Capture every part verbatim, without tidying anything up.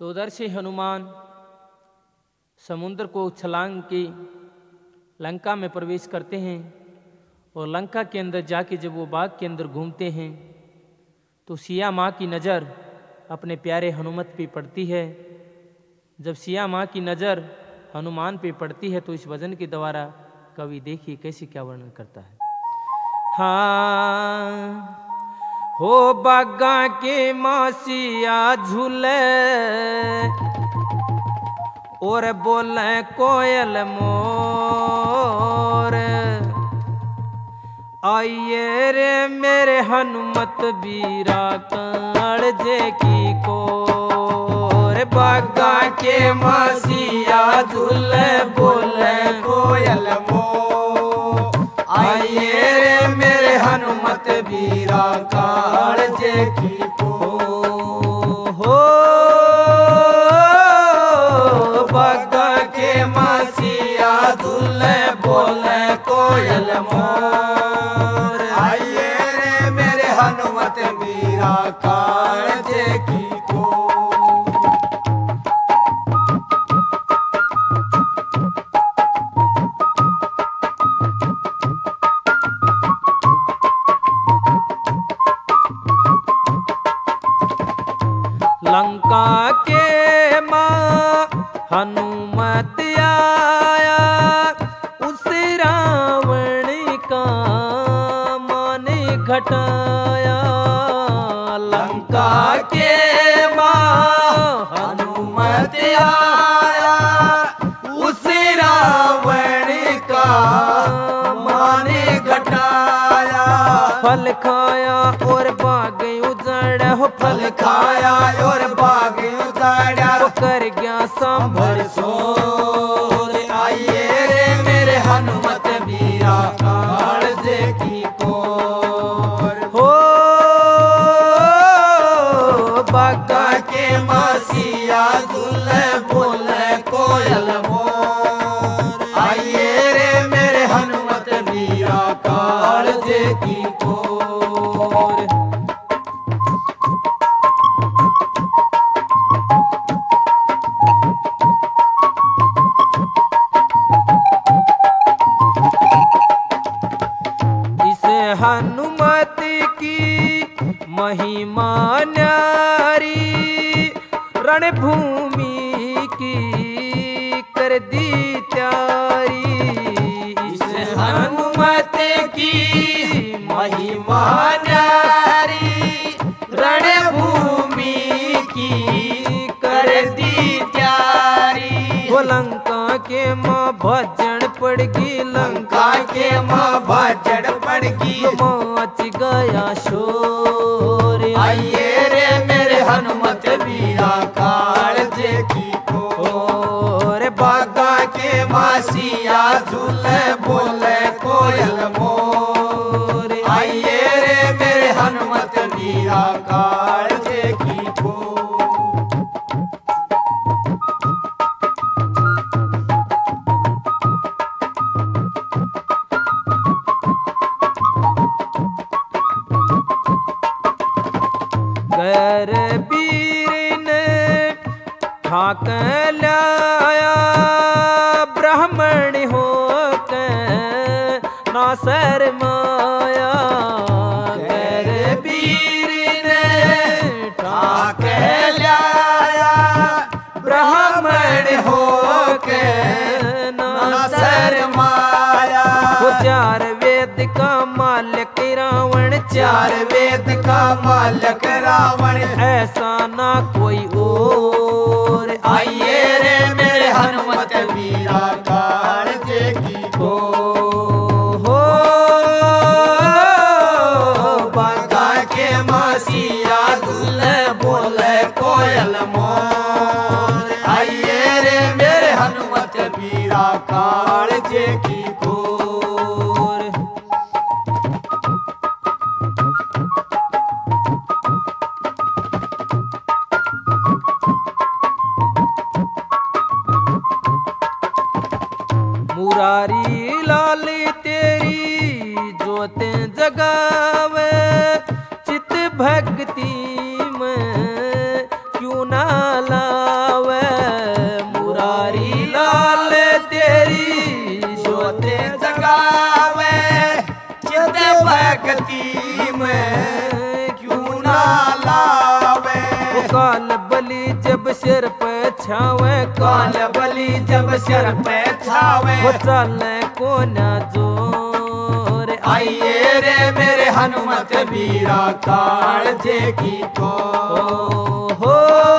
तो उधर से हनुमान समुद्र को छलांग के लंका में प्रवेश करते हैं और लंका के अंदर जाके जब वो बाग के अंदर घूमते हैं तो सिया माँ की नज़र अपने प्यारे हनुमत पे पड़ती है। जब सिया माँ की नज़र हनुमान पे पड़ती है तो इस भजन के द्वारा कवि देखिए कैसे क्या वर्णन करता है। हाँ हो बागा के मासिया झूले और बोले कोयल मोर, आइए रे मेरे हनुमत बीरा कालजे की कोर। बागा के मासिया झूले बोले कोयल मोर, आइए रे मेरे हनुमत बीरा कालजे की कोर। हो बागा के मासिया झूले बोले कोयल मोर, आइए रे मेरे हनुमत बीरा कालजे की कोर। लंका के माँ हनुमत आया उस रावण का माने घटाया। लंका के माँ हनुमत आया उस रावण का माने घटाया। फल खाया और बाग उजाड़ा हो, फल खाया और बाग उजाड़ा तो कर गया सांभर सोर। आइए रे मेरे हनुमत बीरा कालजे की कोर। हो बागा के मासिया झूले बोले कोयल मोर, आइए रे मेरे हनुमत बीरा कालजे की कोर। हनुमत की महिमा न्यारी रणभूमि की कर दी त्यारी। इस हनुमत की महिमा न्यारी रणभूमि की कर दी त्यारी। वो लंका के माँ भजन पड़गी, लंका के माँ भजन पड़गी मच गया शोर। आइए रे मेरे हनुमत बीरा कालजे की कोर। बागा के मासिया झूले बोले कोयल मोर, आइए रे मेरे हनुमत बीरा कालजे की कोर। गैर वीर ने ठाक लाया ब्राह्मण हो के ना शर्माया। गैर वीर ने ठाक लाया ब्राह्मण हो के ना शर्माया। वो चार वेद का मालिक रावण, चार वेद का मालिक रावण ऐसा ना कोई और। आइए रे मेरे हनुमत बीरा कालजे की कोर। हो बागा के मासिया झूले बोले कोयल मोर, आइए रे मेरे हनुमत बीरा कालजे की कोर। मुरारी लाल तेरी जोते जगावे चित भक्ति में क्यों ना ला में क्यों ना लावे। काल बलि जब सिर पे छावे, काल बलि जब सिर पे छावे, वो चले को न जोर। आइए रे मेरे हनुमत वीरा कालजे की को हो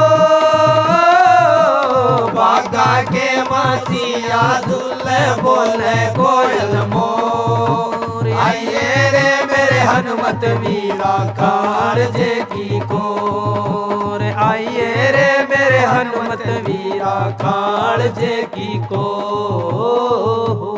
बागा के मासिया झूले बोले कोयल मोर। आइए रे मेरे हनुमत वीरा कालजे की कोर। आइए रे मेरे हनुमत वीरा कालजे की को।